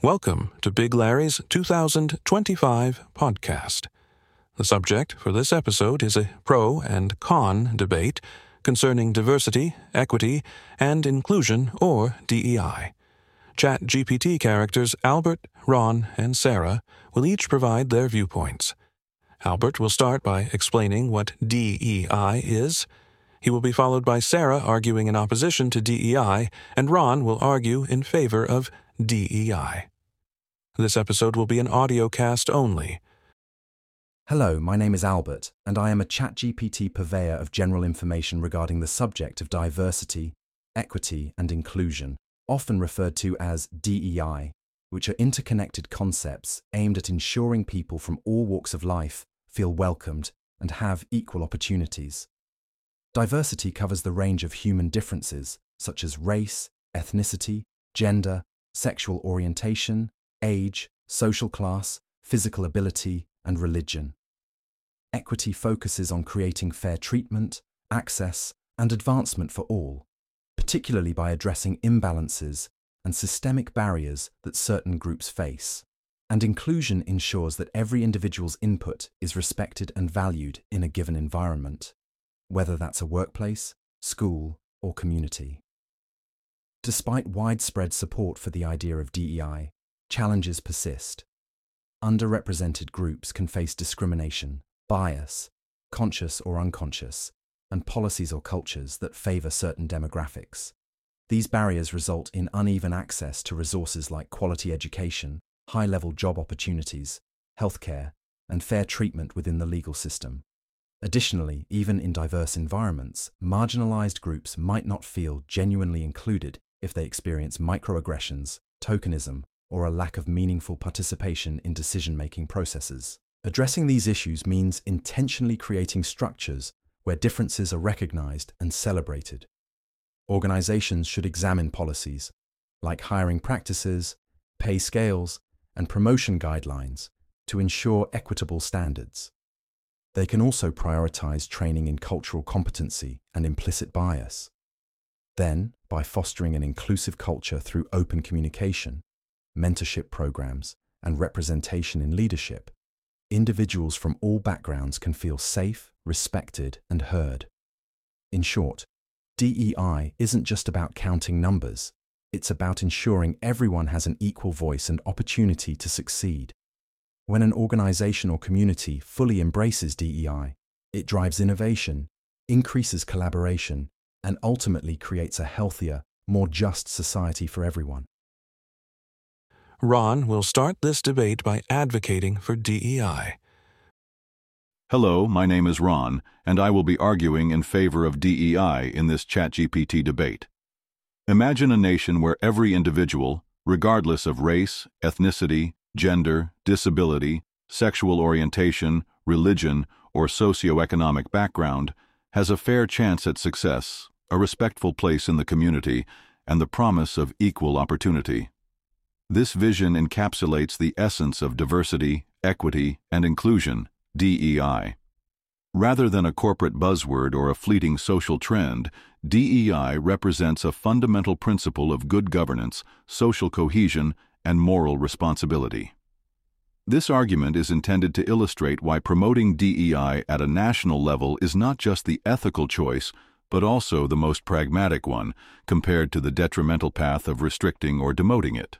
Welcome to Big Larry's 2025 podcast. The subject for this episode is a pro and con debate concerning diversity, equity, and inclusion, or DEI. ChatGPT characters Albert, Ron, and Sarah will each provide their viewpoints. Albert will start by explaining what DEI is. He will be followed by Sarah arguing in opposition to DEI, and Ron will argue in favor of DEI. This episode will be an audio cast only. Hello, my name is Albert, and I am a ChatGPT purveyor of general information regarding the subject of diversity, equity, and inclusion, often referred to as DEI, which are interconnected concepts aimed at ensuring people from all walks of life feel welcomed and have equal opportunities. Diversity covers the range of human differences, such as race, ethnicity, gender, sexual orientation, age, social class, physical ability, and religion. Equity focuses on creating fair treatment, access, and advancement for all, particularly by addressing imbalances and systemic barriers that certain groups face. And inclusion ensures that every individual's input is respected and valued in a given environment, whether that's a workplace, school, or community. Despite widespread support for the idea of DEI, challenges persist. Underrepresented groups can face discrimination, bias, conscious or unconscious, and policies or cultures that favor certain demographics. These barriers result in uneven access to resources like quality education, high-level job opportunities, healthcare, and fair treatment within the legal system. Additionally, even in diverse environments, marginalized groups might not feel genuinely included if they experience microaggressions, tokenism, or a lack of meaningful participation in decision-making processes. Addressing these issues means intentionally creating structures where differences are recognized and celebrated. Organizations should examine policies, like hiring practices, pay scales, and promotion guidelines, to ensure equitable standards. They can also prioritize training in cultural competency and implicit bias. Then, by fostering an inclusive culture through open communication, mentorship programs, and representation in leadership, individuals from all backgrounds can feel safe, respected, and heard. In short, DEI isn't just about counting numbers, it's about ensuring everyone has an equal voice and opportunity to succeed. When an organization or community fully embraces DEI, it drives innovation, increases collaboration, and ultimately creates a healthier, more just society for everyone. Ron will start this debate by advocating for DEI. Hello, my name is Ron, and I will be arguing in favor of DEI in this ChatGPT debate. Imagine a nation where every individual, regardless of race, ethnicity, gender, disability, sexual orientation, religion, or socioeconomic background, has a fair chance at success, a respectful place in the community, and the promise of equal opportunity. This vision encapsulates the essence of diversity, equity, and inclusion, DEI. Rather than a corporate buzzword or a fleeting social trend, DEI represents a fundamental principle of good governance, social cohesion, and moral responsibility. This argument is intended to illustrate why promoting DEI at a national level is not just the ethical choice, but also the most pragmatic one, compared to the detrimental path of restricting or demoting it.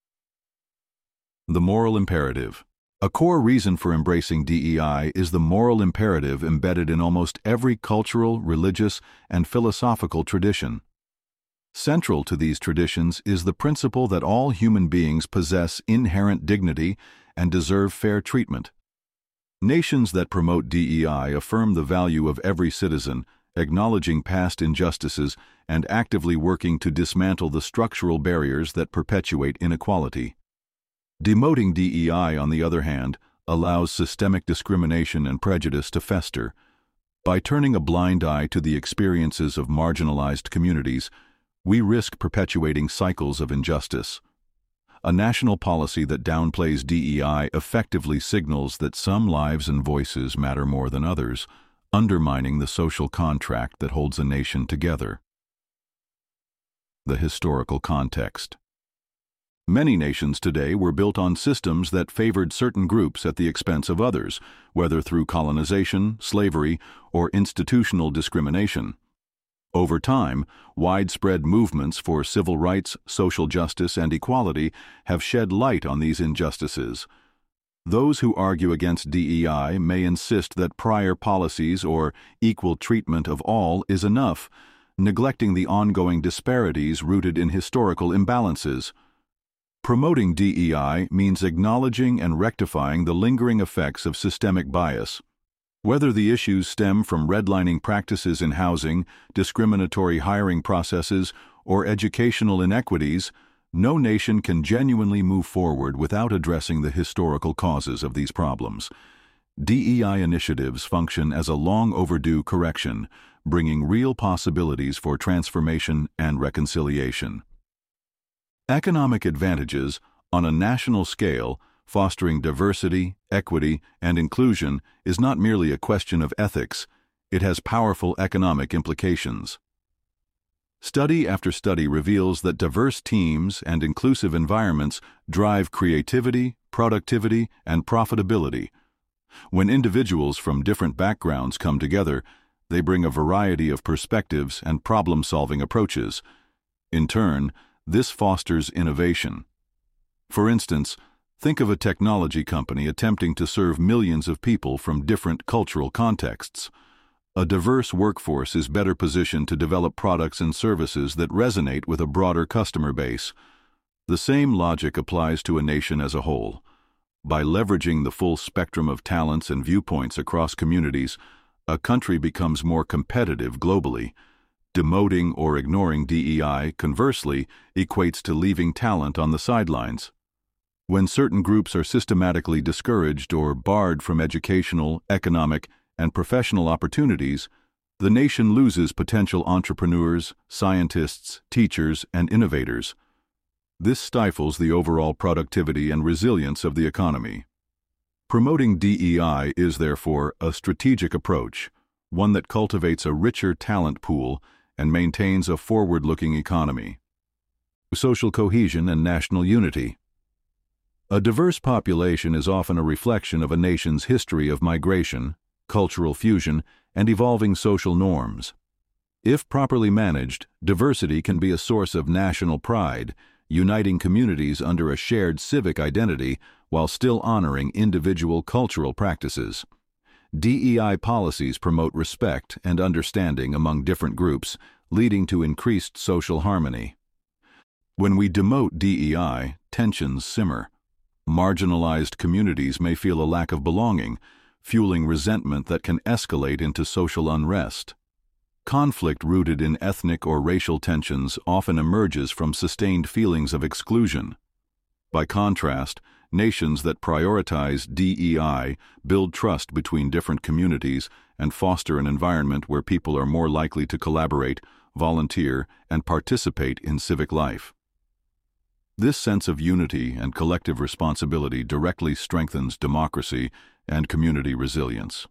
The moral imperative. A core reason for embracing DEI is the moral imperative embedded in almost every cultural, religious, and philosophical tradition. Central to these traditions is the principle that all human beings possess inherent dignity and deserve fair treatment. Nations that promote DEI affirm the value of every citizen, acknowledging past injustices and actively working to dismantle the structural barriers that perpetuate inequality. Demoting DEI, on the other hand, allows systemic discrimination and prejudice to fester. By turning a blind eye to the experiences of marginalized communities, we risk perpetuating cycles of injustice. A national policy that downplays DEI effectively signals that some lives and voices matter more than others, undermining the social contract that holds a nation together. The historical context. Many nations today were built on systems that favored certain groups at the expense of others, whether through colonization, slavery, or institutional discrimination. Over time, widespread movements for civil rights, social justice, and equality have shed light on these injustices. Those who argue against DEI may insist that prior policies or equal treatment of all is enough, neglecting the ongoing disparities rooted in historical imbalances. Promoting DEI means acknowledging and rectifying the lingering effects of systemic bias. Whether the issues stem from redlining practices in housing, discriminatory hiring processes, or educational inequities, no nation can genuinely move forward without addressing the historical causes of these problems. DEI initiatives function as a long overdue correction, bringing real possibilities for transformation and reconciliation. Economic advantages on a national scale, fostering diversity, equity, and inclusion is not merely a question of ethics, it has powerful economic implications. Study after study reveals that diverse teams and inclusive environments drive creativity, productivity, and profitability. When individuals from different backgrounds come together, they bring a variety of perspectives and problem-solving approaches. In turn, this fosters innovation. For instance, think of a technology company attempting to serve millions of people from different cultural contexts. A diverse workforce is better positioned to develop products and services that resonate with a broader customer base. The same logic applies to a nation as a whole. By leveraging the full spectrum of talents and viewpoints across communities, a country becomes more competitive globally. Demoting or ignoring DEI, conversely, equates to leaving talent on the sidelines. When certain groups are systematically discouraged or barred from educational, economic, and professional opportunities, the nation loses potential entrepreneurs, scientists, teachers, and innovators. This stifles the overall productivity and resilience of the economy. Promoting DEI is, therefore, a strategic approach, one that cultivates a richer talent pool and maintains a forward-looking economy. Social cohesion and national unity. A diverse population is often a reflection of a nation's history of migration, cultural fusion, and evolving social norms. If properly managed, diversity can be a source of national pride, uniting communities under a shared civic identity while still honoring individual cultural practices. DEI policies promote respect and understanding among different groups, leading to increased social harmony. When we demote DEI, tensions simmer. Marginalized communities may feel a lack of belonging, fueling resentment that can escalate into social unrest. Conflict rooted in ethnic or racial tensions often emerges from sustained feelings of exclusion. By contrast, nations that prioritize DEI build trust between different communities and foster an environment where people are more likely to collaborate, volunteer, and participate in civic life. This sense of unity and collective responsibility directly strengthens democracy and community resilience.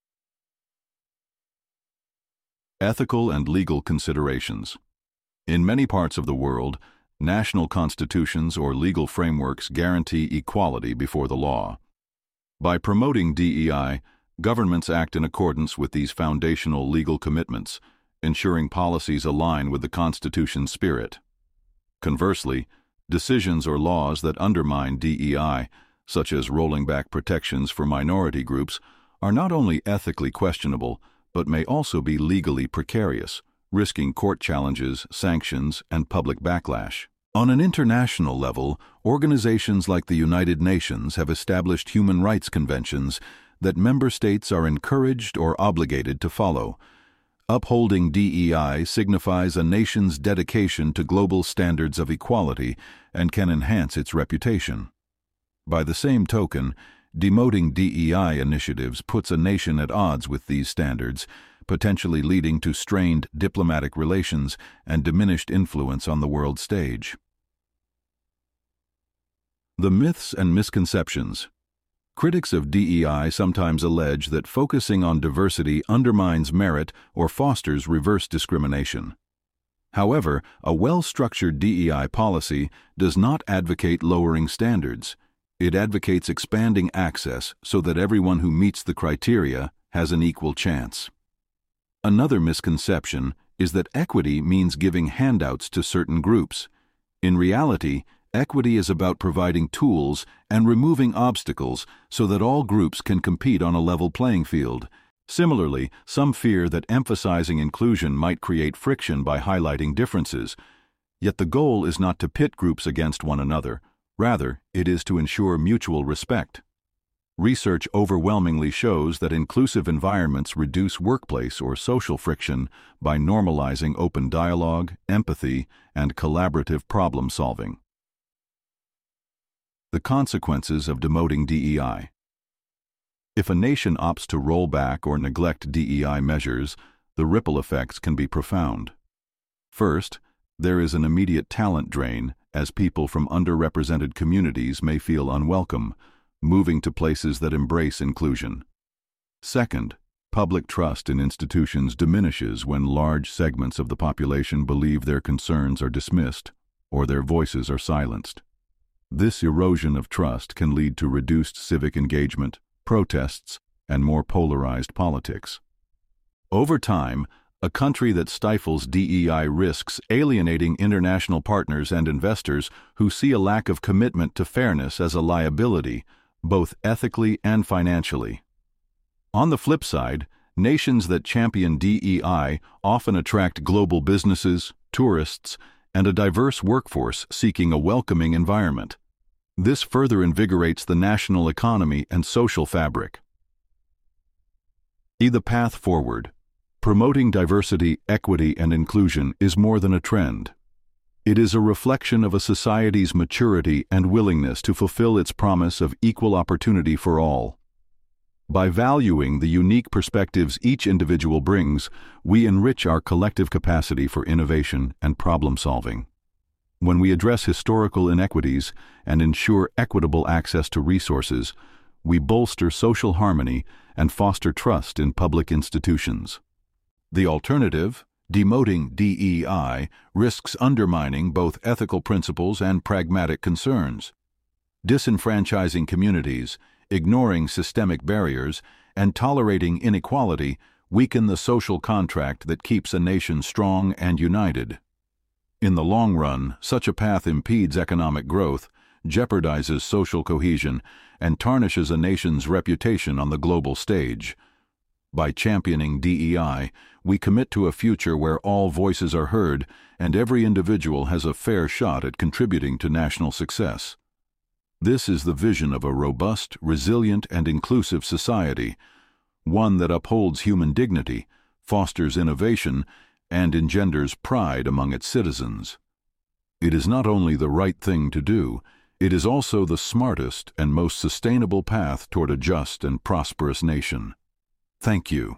Ethical and legal considerations. In many parts of the world, national constitutions or legal frameworks guarantee equality before the law. By promoting DEI, governments act in accordance with these foundational legal commitments, ensuring policies align with the Constitution's spirit. Conversely, decisions or laws that undermine DEI, such as rolling back protections for minority groups, are not only ethically questionable, but may also be legally precarious, risking court challenges, sanctions, and public backlash. On an international level, organizations like the United Nations have established human rights conventions that member states are encouraged or obligated to follow. Upholding DEI signifies a nation's dedication to global standards of equality and can enhance its reputation. By the same token, demoting DEI initiatives puts a nation at odds with these standards, potentially leading to strained diplomatic relations and diminished influence on the world stage. The myths and misconceptions. Critics of DEI sometimes allege that focusing on diversity undermines merit or fosters reverse discrimination. However, a well-structured DEI policy does not advocate lowering standards. It advocates expanding access so that everyone who meets the criteria has an equal chance. Another misconception is that equity means giving handouts to certain groups. In reality, equity is about providing tools and removing obstacles so that all groups can compete on a level playing field. Similarly, some fear that emphasizing inclusion might create friction by highlighting differences. Yet the goal is not to pit groups against one another. Rather, it is to ensure mutual respect. Research overwhelmingly shows that inclusive environments reduce workplace or social friction by normalizing open dialogue, empathy, and collaborative problem-solving. The consequences of demoting DEI. If a nation opts to roll back or neglect DEI measures, the ripple effects can be profound. First, there is an immediate talent drain, as people from underrepresented communities may feel unwelcome, moving to places that embrace inclusion. Second, public trust in institutions diminishes when large segments of the population believe their concerns are dismissed or their voices are silenced. This erosion of trust can lead to reduced civic engagement, protests, and more polarized politics. Over time, a country that stifles DEI risks alienating international partners and investors who see a lack of commitment to fairness as a liability, both ethically and financially. On the flip side, nations that champion DEI often attract global businesses, tourists, and a diverse workforce seeking a welcoming environment. This further invigorates the national economy and social fabric. The path forward. Promoting diversity, equity, and inclusion is more than a trend. It is a reflection of a society's maturity and willingness to fulfill its promise of equal opportunity for all. By valuing the unique perspectives each individual brings, we enrich our collective capacity for innovation and problem-solving. When we address historical inequities and ensure equitable access to resources, we bolster social harmony and foster trust in public institutions. The alternative, demoting DEI, risks undermining both ethical principles and pragmatic concerns. Disenfranchising communities, ignoring systemic barriers, and tolerating inequality weaken the social contract that keeps a nation strong and united. In the long run, such a path impedes economic growth, jeopardizes social cohesion, and tarnishes a nation's reputation on the global stage. By championing DEI, we commit to a future where all voices are heard and every individual has a fair shot at contributing to national success. This is the vision of a robust, resilient, and inclusive society, one that upholds human dignity, fosters innovation, and engenders pride among its citizens. It is not only the right thing to do, it is also the smartest and most sustainable path toward a just and prosperous nation. Thank you.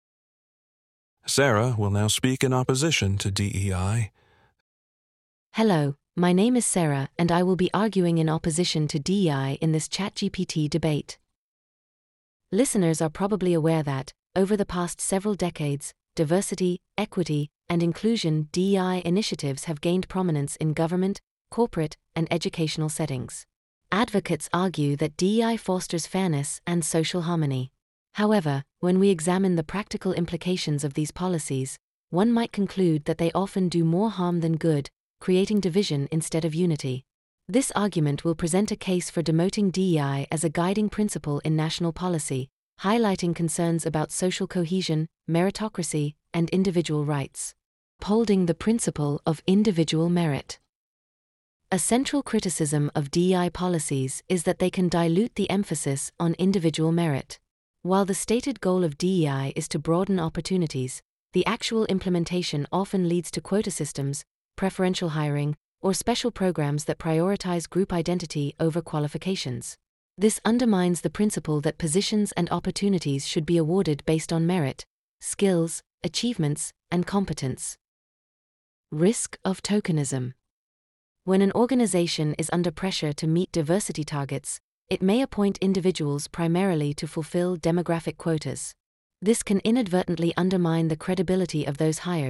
Sarah will now speak in opposition to DEI. Hello, my name is Sarah and I will be arguing in opposition to DEI in this ChatGPT debate. Listeners are probably aware that, over the past several decades, diversity, equity, and inclusion DEI initiatives have gained prominence in government, corporate, and educational settings. Advocates argue that DEI fosters fairness and social harmony. However, when we examine the practical implications of these policies, one might conclude that they often do more harm than good, creating division instead of unity. This argument will present a case for demoting DEI as a guiding principle in national policy, highlighting concerns about social cohesion, meritocracy, and individual rights. Upholding the principle of individual merit. A central criticism of DEI policies is that they can dilute the emphasis on individual merit. While the stated goal of DEI is to broaden opportunities, the actual implementation often leads to quota systems, preferential hiring, or special programs that prioritize group identity over qualifications. This undermines the principle that positions and opportunities should be awarded based on merit, skills, achievements, and competence. Risk of tokenism. When an organization is under pressure to meet diversity targets, it may appoint individuals primarily to fulfill demographic quotas. This can inadvertently undermine the credibility of those hires,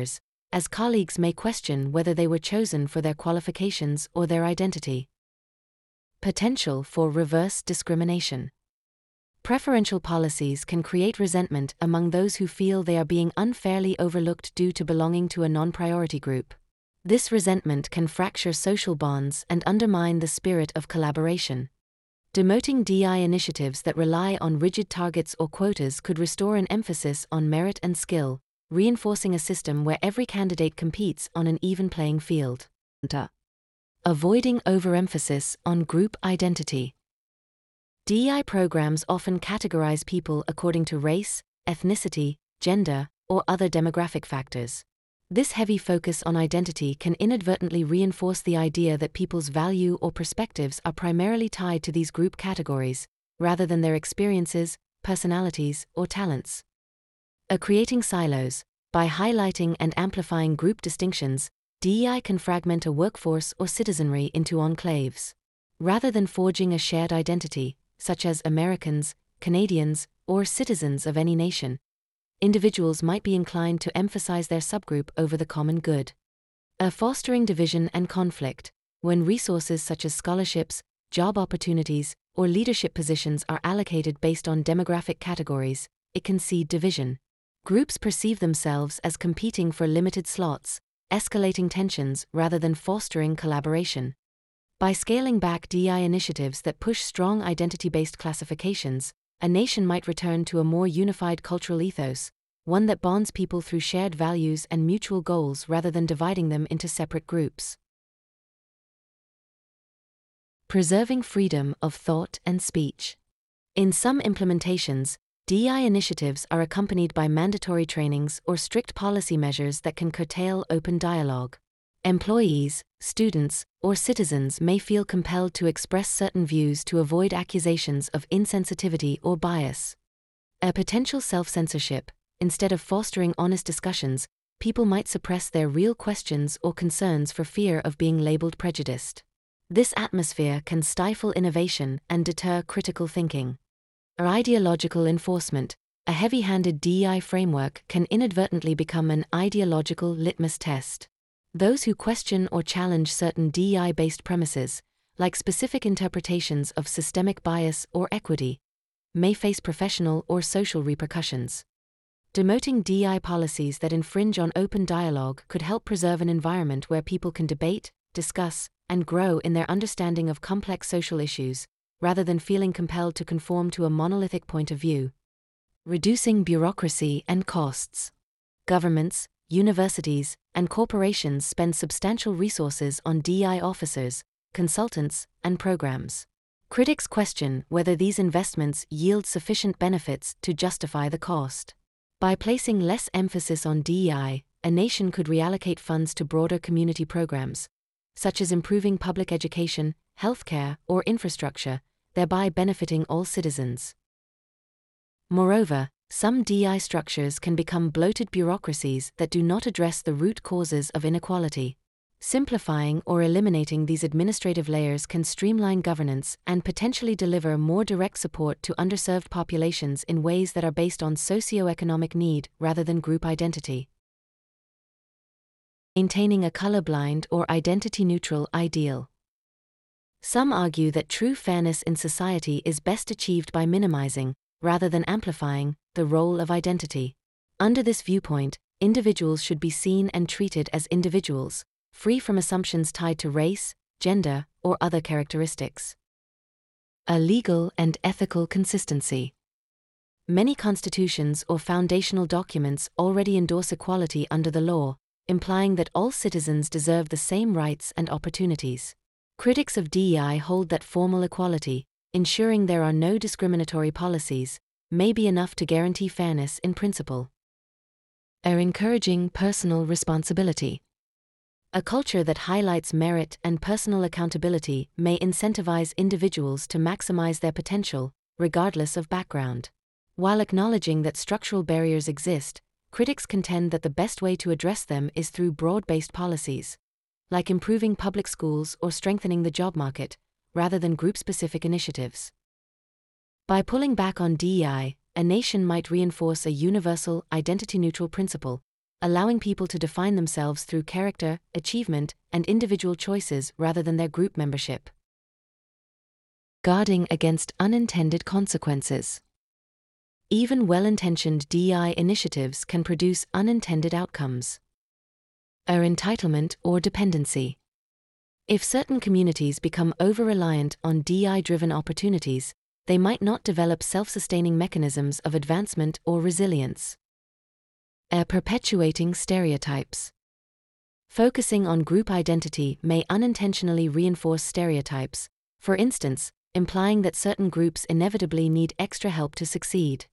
as colleagues may question whether they were chosen for their qualifications or their identity. Potential for reverse discrimination. Preferential policies can create resentment among those who feel they are being unfairly overlooked due to belonging to a non-priority group. This resentment can fracture social bonds and undermine the spirit of collaboration. Demoting DI initiatives that rely on rigid targets or quotas could restore an emphasis on merit and skill, reinforcing a system where every candidate competes on an even playing field. Avoiding overemphasis on group identity. DEI programs often categorize people according to race, ethnicity, gender, or other demographic factors. This heavy focus on identity can inadvertently reinforce the idea that people's value or perspectives are primarily tied to these group categories, rather than their experiences, personalities, or talents. Creating silos. By highlighting and amplifying group distinctions, DEI can fragment a workforce or citizenry into enclaves. Rather than forging a shared identity, such as Americans, Canadians, or citizens of any nation, individuals might be inclined to emphasize their subgroup over the common good. Fostering division and conflict. When resources such as scholarships, job opportunities, or leadership positions are allocated based on demographic categories, it can seed division. Groups perceive themselves as competing for limited slots, escalating tensions rather than fostering collaboration. By scaling back DEI initiatives that push strong identity-based classifications, a nation might return to a more unified cultural ethos, one that bonds people through shared values and mutual goals rather than dividing them into separate groups. Preserving freedom of thought and speech. In some implementations, DEI initiatives are accompanied by mandatory trainings or strict policy measures that can curtail open dialogue. Employees, students, or citizens may feel compelled to express certain views to avoid accusations of insensitivity or bias. A potential self-censorship. Instead of fostering honest discussions, people might suppress their real questions or concerns for fear of being labeled prejudiced. This atmosphere can stifle innovation and deter critical thinking. Ideological enforcement. A heavy-handed DEI framework can inadvertently become an ideological litmus test. Those who question or challenge certain DEI-based premises, like specific interpretations of systemic bias or equity, may face professional or social repercussions. Demoting DEI policies that infringe on open dialogue could help preserve an environment where people can debate, discuss, and grow in their understanding of complex social issues, rather than feeling compelled to conform to a monolithic point of view. Reducing bureaucracy and costs. Governments, universities, and corporations spend substantial resources on DEI officers, consultants, and programs. Critics question whether these investments yield sufficient benefits to justify the cost. By placing less emphasis on DEI, a nation could reallocate funds to broader community programs, such as improving public education, healthcare, or infrastructure, thereby benefiting all citizens. Moreover, some DEI structures can become bloated bureaucracies that do not address the root causes of inequality. Simplifying or eliminating these administrative layers can streamline governance and potentially deliver more direct support to underserved populations in ways that are based on socioeconomic need rather than group identity. Maintaining a colorblind or identity-neutral ideal. Some argue that true fairness in society is best achieved by minimizing, rather than amplifying, the role of identity. Under this viewpoint, individuals should be seen and treated as individuals, free from assumptions tied to race, gender, or other characteristics. A legal and ethical consistency. Many constitutions or foundational documents already endorse equality under the law, implying that all citizens deserve the same rights and opportunities. Critics of DEI hold that formal equality, ensuring there are no discriminatory policies, may be enough to guarantee fairness in principle. Encouraging personal responsibility. A culture that highlights merit and personal accountability may incentivize individuals to maximize their potential, regardless of background. While acknowledging that structural barriers exist, critics contend that the best way to address them is through broad-based policies, like improving public schools or strengthening the job market, rather than group-specific initiatives. By pulling back on DEI, a nation might reinforce a universal, identity-neutral principle, allowing people to define themselves through character, achievement, and individual choices rather than their group membership. Guarding against unintended consequences. Even well-intentioned DEI initiatives can produce unintended outcomes. Entitlement or dependency. If certain communities become over-reliant on DEI-driven opportunities, they might not develop self-sustaining mechanisms of advancement or resilience. Perpetuating stereotypes. Focusing on group identity may unintentionally reinforce stereotypes, for instance, implying that certain groups inevitably need extra help to succeed.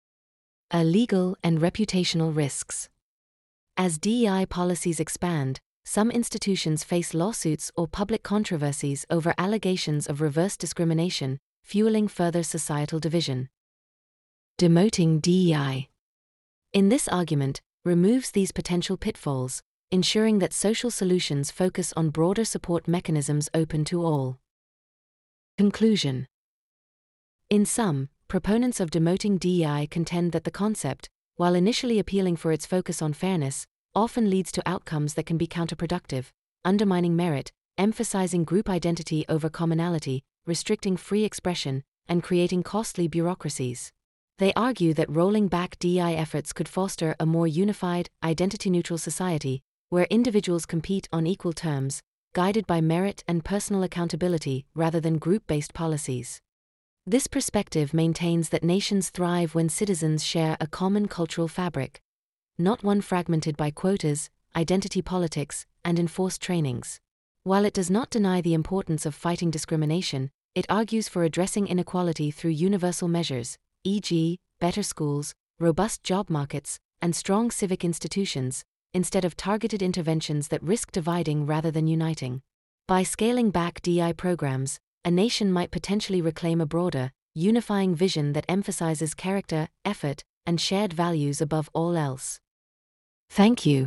Legal and reputational risks. As DEI policies expand, some institutions face lawsuits or public controversies over allegations of reverse discrimination, fueling further societal division. Demoting DEI. In this argument, removes these potential pitfalls, ensuring that social solutions focus on broader support mechanisms open to all. Conclusion. In sum, proponents of demoting DEI contend that the concept, while initially appealing for its focus on fairness, often leads to outcomes that can be counterproductive, undermining merit, emphasizing group identity over commonality, restricting free expression, and creating costly bureaucracies. They argue that rolling back DEI efforts could foster a more unified, identity-neutral society, where individuals compete on equal terms, guided by merit and personal accountability rather than group-based policies. This perspective maintains that nations thrive when citizens share a common cultural fabric, not one fragmented by quotas, identity politics, and enforced trainings. While it does not deny the importance of fighting discrimination, it argues for addressing inequality through universal measures, e.g., better schools, robust job markets, and strong civic institutions, instead of targeted interventions that risk dividing rather than uniting. By scaling back DEI programs, a nation might potentially reclaim a broader, unifying vision that emphasizes character, effort, and shared values above all else. Thank you.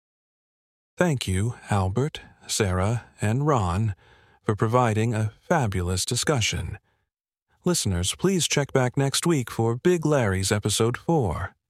Thank you, Albert, Sarah, and Ron, for providing a fabulous discussion. Listeners, please check back next week for Big Larry's Episode 4.